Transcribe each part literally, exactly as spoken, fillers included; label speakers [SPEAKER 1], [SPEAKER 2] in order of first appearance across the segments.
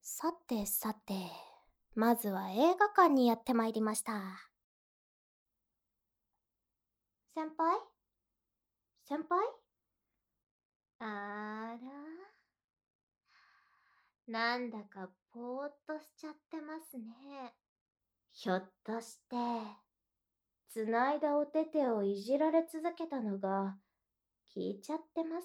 [SPEAKER 1] さてさて、まずは映画館にやってまいりました。先輩先輩あら、なんだかぽーっとしちゃってますね。ひょっとして、つないだお手手をいじられ続けたのが、聞いちゃってます？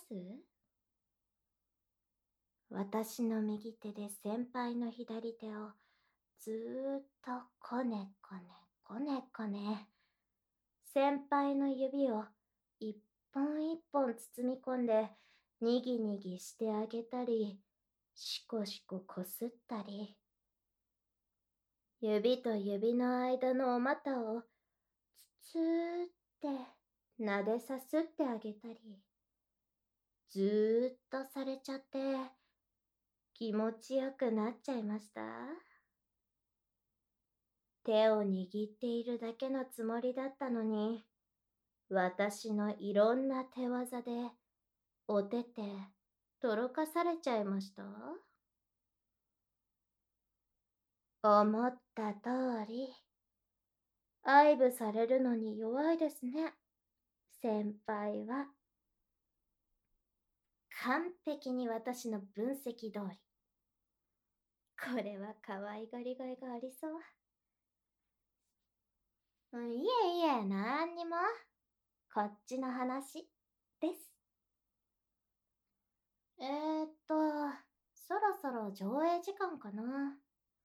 [SPEAKER 1] 私の右手で先輩の左手をずーっとこねこねこねこね、先輩の指を一本一本包み込んでにぎにぎしてあげたり、しこしここすったり、指と指の間のお股をつつーって撫でさすってあげたり、ずーっとされちゃって気持ちよくなっちゃいました。手を握っているだけのつもりだったのに、私のいろんな手技でお手手とろかされちゃいました。思った通り、愛撫されるのに弱いですね。先輩は完璧に私の分析通り。これは可愛がりがいがありそう。うん、いえいえ、なんにも。こっちの話です。えーっと、そろそろ上映時間かな。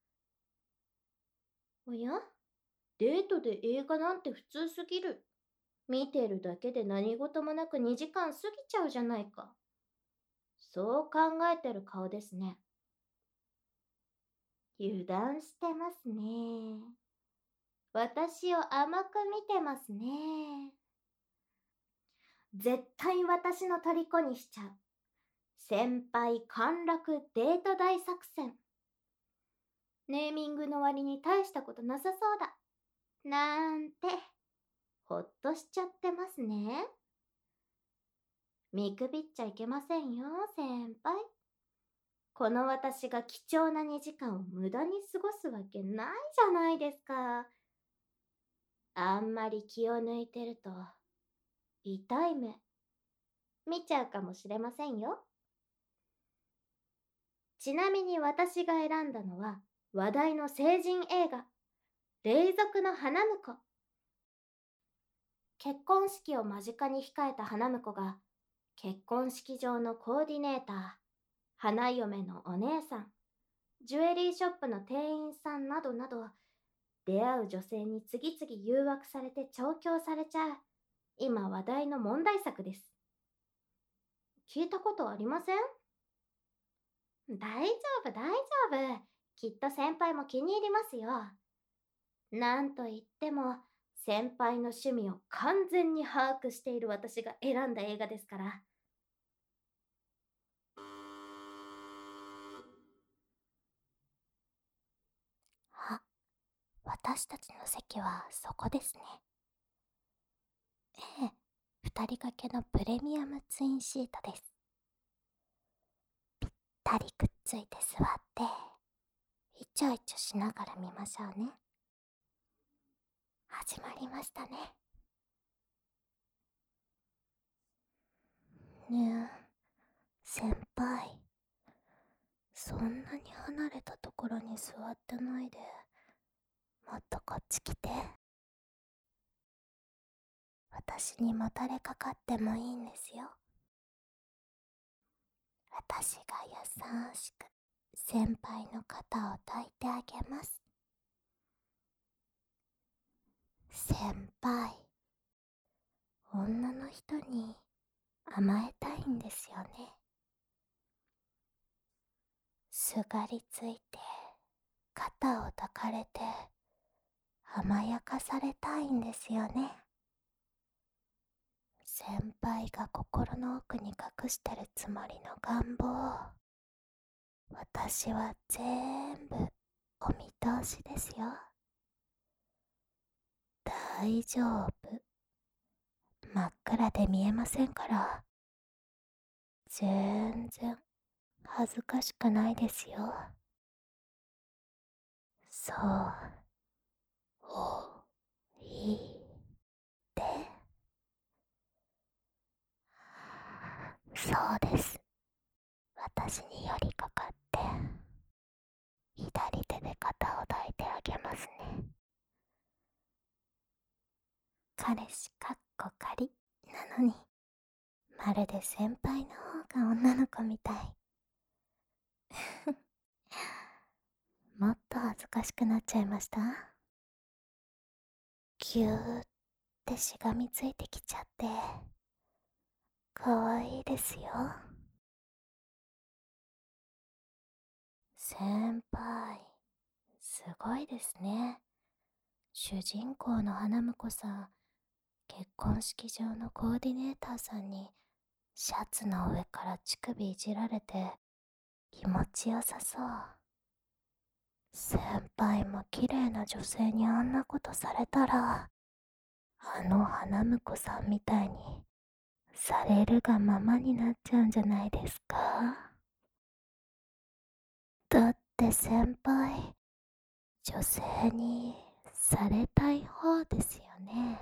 [SPEAKER 1] おや、デートで映画なんて普通すぎる。見てるだけで何事もなくにじかん過ぎちゃうじゃないか。そう考えてる顔ですね。油断してますね。私を甘く見てますね。絶対私の虜にしちゃう。先輩陥落デート大作戦。ネーミングの割に大したことなさそうだ。なんて、ほっとしちゃってますね。見くびっちゃいけませんよ、先輩。この私が貴重なにじかんを無駄に過ごすわけないじゃないですか。あんまり気を抜いてると、痛い目、見ちゃうかもしれませんよ。ちなみに私が選んだのは、話題の成人映画、霊族の花婿。結婚式を間近に控えた花婿が、結婚式場のコーディネーター、花嫁のお姉さん、ジュエリーショップの店員さんなどなど、出会う女性に次々誘惑されて調教されちゃう、今話題の問題作です。聞いたことありません？大丈夫、大丈夫。きっと先輩も気に入りますよ。なんといっても、先輩の趣味を完全に把握している私が選んだ映画ですから。あ、私たちの席はそこですね。ええ、二人掛けのプレミアムツインシートです。ぴったりくっついて座って、イチャイチャしながら見ましょうね。始まりましたね。ねえ、先輩。そんなに離れたところに座ってないで、もっとこっち来て。私にもたれかかってもいいんですよ。私が優しく先輩の肩を抱いてあげます。先輩、女の人に甘えたいんですよね。すがりついて肩を抱かれて甘やかされたいんですよね。先輩が心の奥に隠してるつもりの願望を私は全部お見通しですよ。大丈夫。真っ暗で見えませんから。全然恥ずかしくないですよ。 そう、お、いて。そうです。私に寄りかかって、左手で肩を抱いてあげますね。彼氏かっこ仮なのに、まるで先輩の方が女の子みたい。もっと恥ずかしくなっちゃいました？ぎゅーってしがみついてきちゃって、かわいいですよ。先輩、すごいですね。主人公の花婿さん、結婚式場のコーディネーターさんにシャツの上から乳首いじられて気持ちよさそう。先輩も綺麗な女性にあんなことされたら、あの花婿さんみたいにされるがままになっちゃうんじゃないですか？だって先輩、女性にされたい方ですよね。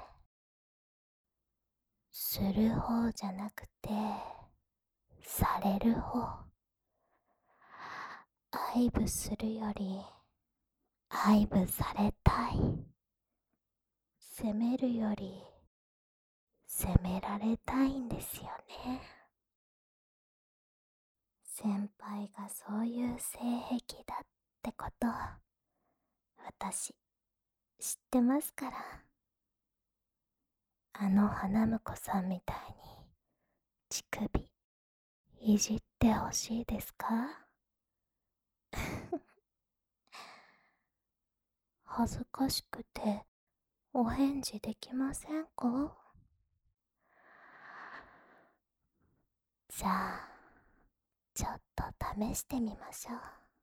[SPEAKER 1] する方じゃなくて、される方。愛撫するより、愛撫されたい。責めるより、責められたいんですよね。先輩がそういう性癖だってこと、私、知ってますから。あの花婿さんみたいに、乳首、いじってほしいですか？恥ずかしくて、お返事できませんか？じゃあ、ちょっと試してみましょう。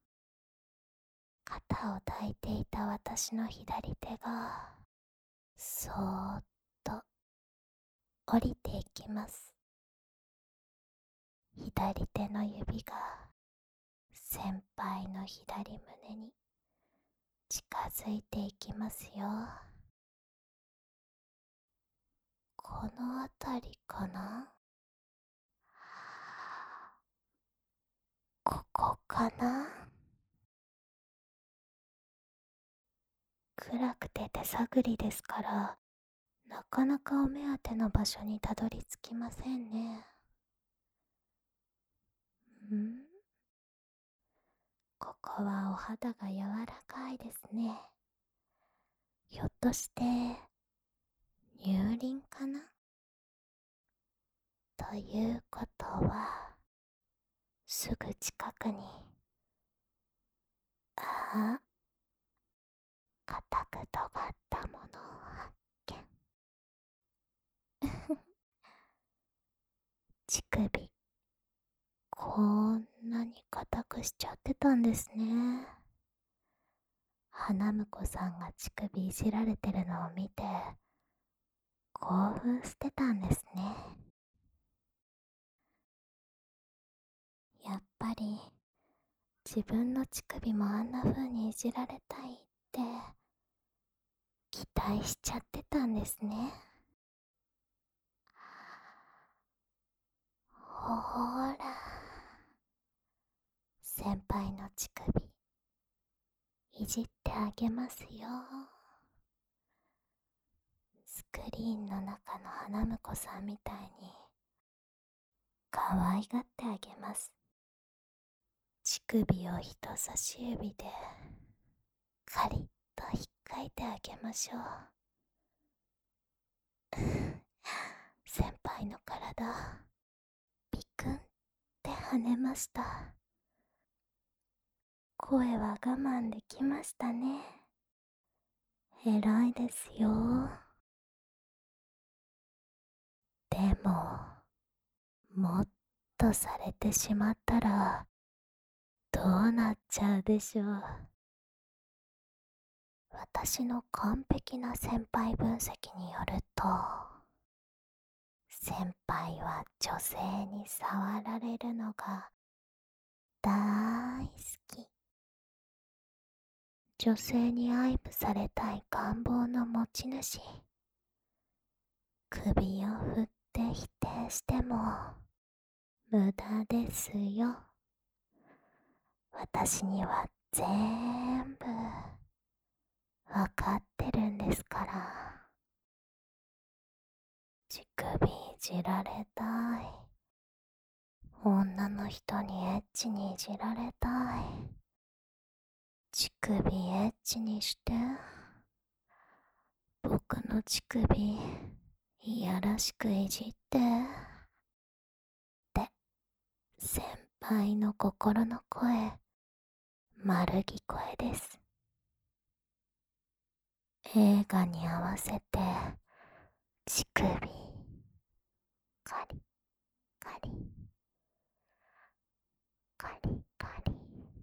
[SPEAKER 1] 肩を抱いていた私の左手が、そーっと降りていきます。左手の指が先輩の左胸に近づいていきますよ。このあたりかな？ここかな？暗くて手探りですから、なかなかお目当ての場所にたどり着きませんね。ん？ここはお肌が柔らかいですね。ひょっとして乳輪かな？ということは、すぐ近くに、ああ、固く尖ったものを発見。乳首、こんなに硬くしちゃってたんですね。花婿さんが乳首いじられてるのを見て、興奮してたんですね。やっぱり、自分の乳首もあんな風にいじられたいって期待しちゃってたんですね。ほーら、先輩の乳首いじってあげますよ。スクリーンの中の花婿さんみたいに可愛がってあげます。乳首を人差し指でカリッと引っかいてあげましょう。先輩の体、ピクンって跳ねました。声は我慢できましたね。偉いですよ。でも、もっとされてしまったらどうなっちゃうでしょう。私の完璧な先輩分析によると、先輩は女性に触られるのが大好き。 女性に愛撫されたい願望の持ち主。首を振って否定しても無駄ですよ。私には全部わかってるんですから。乳首いじられたい。女の人にエッチにいじられたい。乳首エッチにして。僕の乳首いやらしくいじってって先輩の心の声、丸聞こえです。映画に合わせて乳首カリカリカリカリ、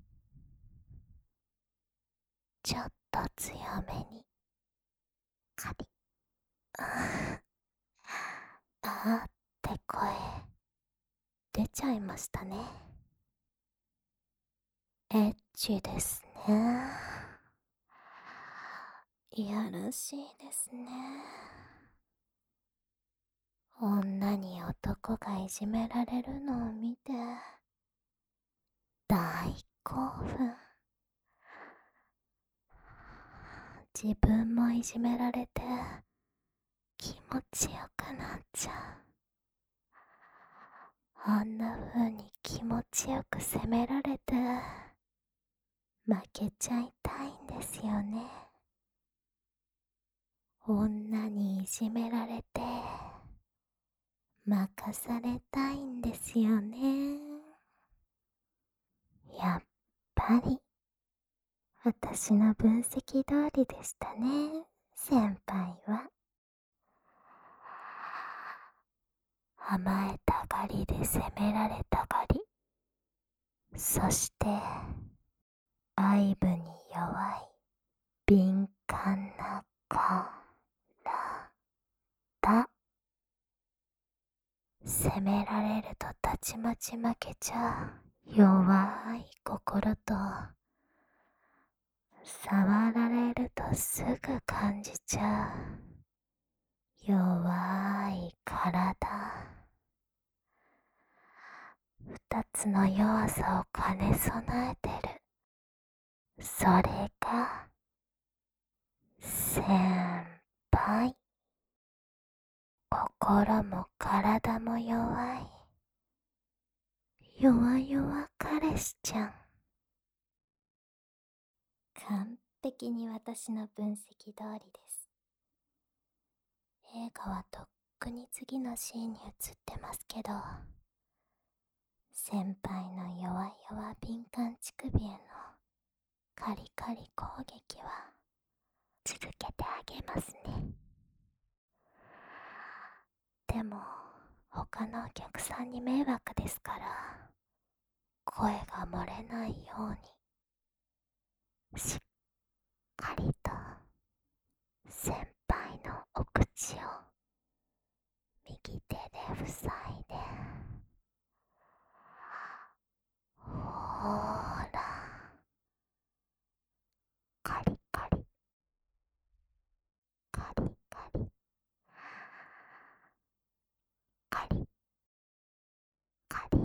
[SPEAKER 1] ちょっと強めにカリあーあーって声出ちゃいましたね。エッチですね。いやらしいですね。女に男がいじめられるのを見て大興奮。自分もいじめられて気持ちよくなっちゃう。あんな風に気持ちよく責められて負けちゃいたいんですよね。女にいじめられて任されたいんですよね。やっぱり私の分析通りでしたね、先輩は。甘えたがりで責められたがり、そして愛撫に弱い敏感な体。責められるとたちまち負けちゃう弱い心と、触られるとすぐ感じちゃう弱い体。二つの弱さを兼ね備えてる。それが先輩。心も体も弱い弱々彼氏ちゃん。完璧に私の分析通りです。映画はとっくに次のシーンに移ってますけど、先輩の弱々敏感乳首へのカリカリ攻撃は続けてあげますね。でも他のお客さんに迷惑ですから、声が漏れないようにしっかりと先輩のお口を右手で塞いで、ほーらカリカリカリカリカリカリ、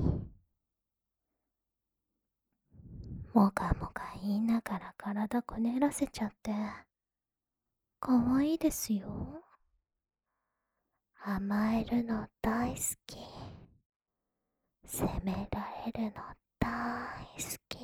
[SPEAKER 1] もがもが言いながら体こねらせちゃってかわいいですよ。甘えるの大好き、責められるの大好き。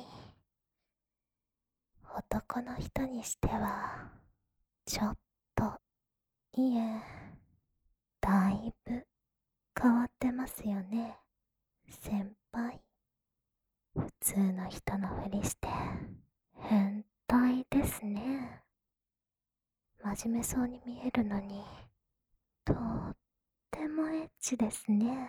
[SPEAKER 1] 男の人にしてはちょっと、いえだいぶ変わってますよね、先輩。普通の人のふりして変態ですね。真面目そうに見えるのにとってもエッチですね。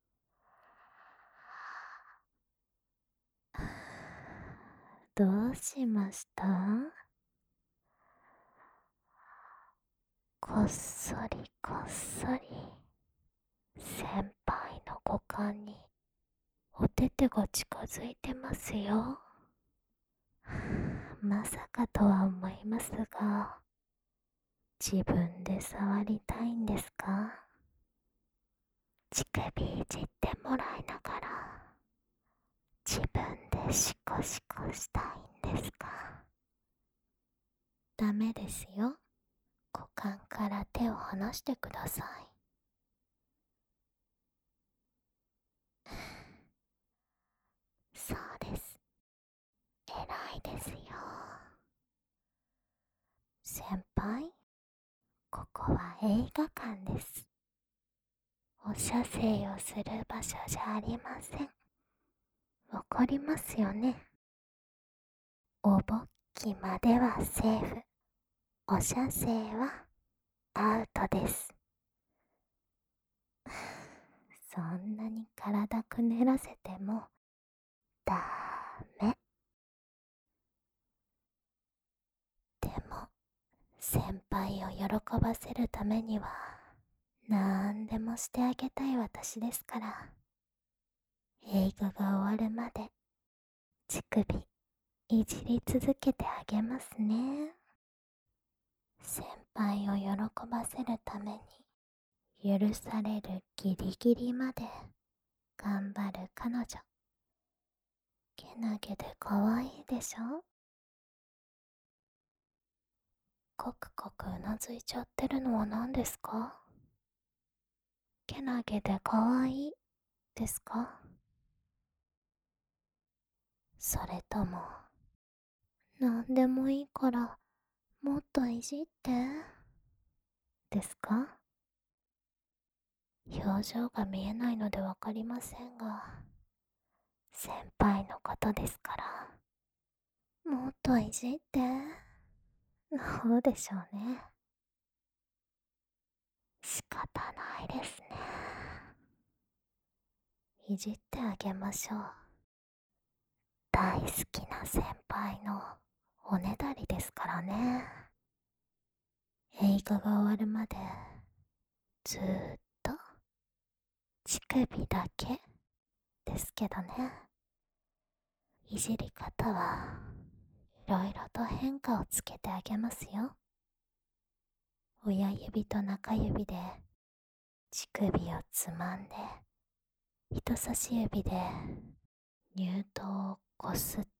[SPEAKER 1] どうしました？こっそりこっそり先輩の股間にお手手が近づいてますよ。 まさかとは思いますが、自分で触りたいんですか？乳首いじってもらいながら、自分でシコシコしたいんですか？ダメですよ。股間から手を離してください。そうです。偉いですよ。先輩、ここは映画館です。お射精をする場所じゃありません。わかりますよね。おぼっきまではセーフ。お射精はアウトです。そんなに体くねらせてもダメ。でも先輩を喜ばせるためにはなんでもしてあげたい私ですから、映画が終わるまで乳首いじり続けてあげますね。先輩を喜ばせるために許されるギリギリまで頑張る彼女。けなげで可愛いでしょ？コクコクうなずいちゃってるのは何ですか？けなげで可愛いですか？それとも、なんでもいいからもっといじってですか？表情が見えないのでわかりませんが、先輩のことですから、もっといじって。どうでしょうね。仕方ないですね。いじってあげましょう。大好きな先輩のおねだりですからね。映画が終わるまでずーっと乳首だけですけどね。いじり方はいろいろと変化をつけてあげますよ。親指と中指で乳首をつまんで、人差し指で乳頭をこすって、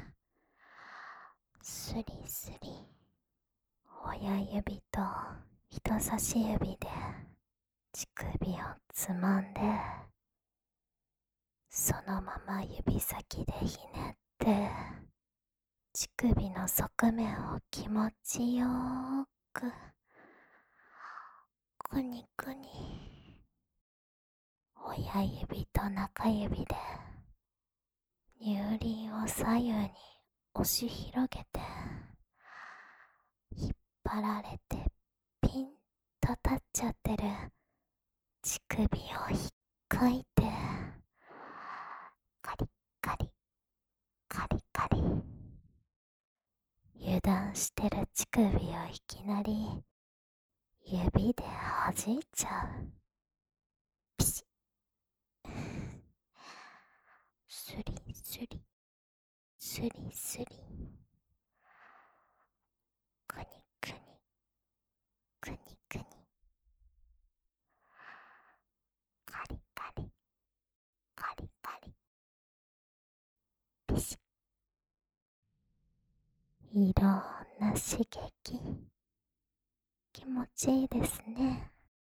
[SPEAKER 1] スリスリ。親指と人差し指で乳首をつまんで、そのまま指先でひねって乳首の側面を気持ちよーくくにくに、親指と中指で乳輪を左右に押し広げて、引っ張られてピンと立っちゃってる乳首を引っかいて、カリッカリカリカリ、油断してる乳首をいきなり指で弾いちゃう。ピシッ。スリスリスリスリ、くにくにくにくに、カリカリカリカリ、ピシッ。いろんな刺激、気持ちいいですね。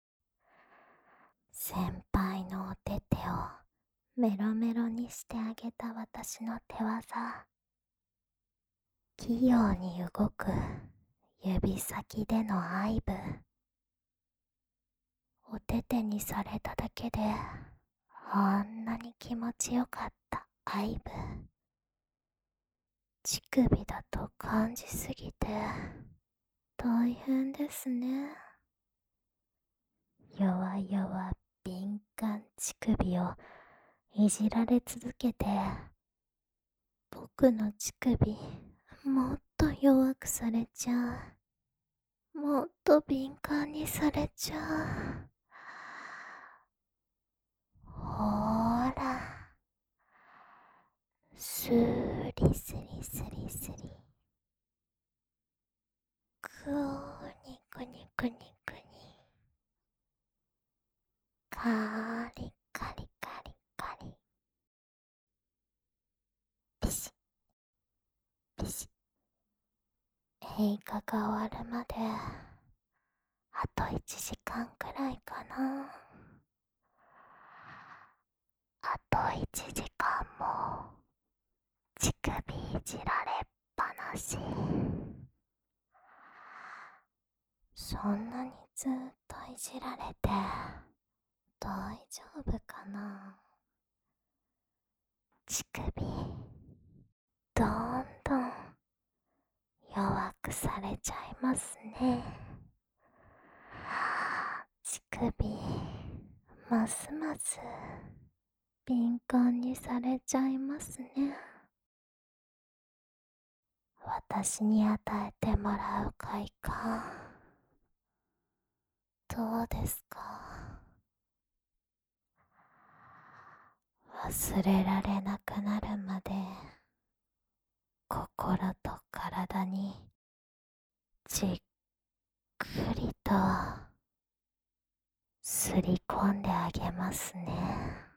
[SPEAKER 1] 先輩のお手手をメロメロにしてあげた私の手技、器用に動く指先での愛撫、お手手にされただけであんなに気持ちよかった愛撫、乳首だと感じすぎて大変ですね。弱々敏感乳首をいじられ続けて、僕の乳首もっと弱くされちゃう。もっと敏感にされちゃう。ほーら、スリスリスリスリ。
[SPEAKER 2] にくにくにくに。カリカリカリカリ。ピシッピシッ。映画が終わるまであといちじかんくらいかな。あといちじかんも乳首いじられっぱなし。そんなにずっといじられて大丈夫かな。乳首どんどん弱くされちゃいますね。乳首ますます敏感にされちゃいますね。私に与えてもらう快感どうですか。忘れられなくなるまで心と体にじっくりとすり込んであげますね。